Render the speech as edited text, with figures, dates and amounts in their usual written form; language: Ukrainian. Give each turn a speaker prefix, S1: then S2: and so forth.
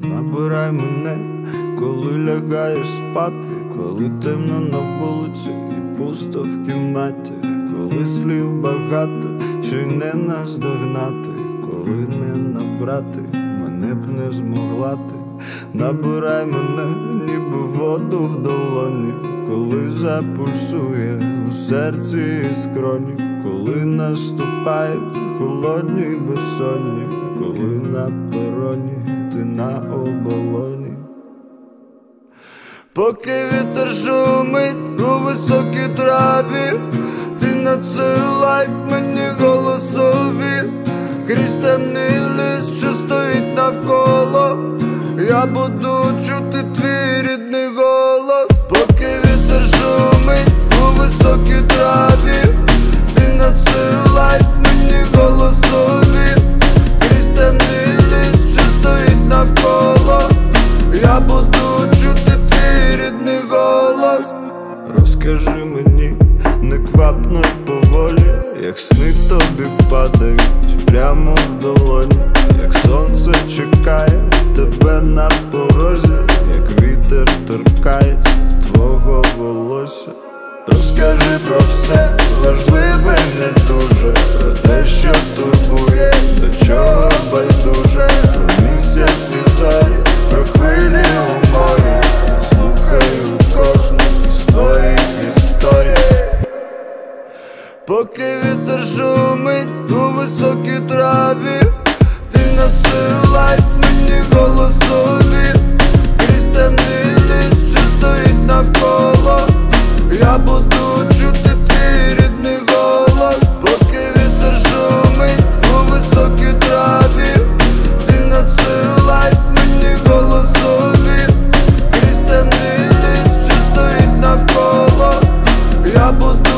S1: Набирай мене, коли лягаєш спати, коли темно на вулиці і пусто в кімнаті, коли слів багато, що й не наздогнати, коли не набрати, мене б не змогла ти. Набирай мене, ніби воду в долоні, коли запульсує у серці і скроні, коли наступають холодні безсонні, коли на пероні ти на оболоні. Поки вітер шумить у високій траві, ти надсилай мені голосові. Крізь темний ліс, що стоїть навколо, я буду чути твій рідний голос. Поки вітер шумить у високій траві, ти надсилай мені голосові. Крізь темний ліс, що стоїть навколо, я буду чути твій рідний голос. Розкажи мені неквапно й поволі, як сни тобі падають прямо в долоні, як сонце чекає тебе на порозі, як вітер торкається твого волосся. Розкажи про все важливе, не дуже, про те, що турбує, до чого байдуже, про місяці зорі, про хвилі у морі. Слухаю кожну із твоїх історій. Поки вітер шумить у високій траві, ти надсилай мені голосові. Крізь темний ліс, що стоїть навколо, я буду чути твій рідний голос. Поки вітер шумить у високій траві, ти надсилай мені голосові. Крізь темний ліс, що стоїть навколо, я буду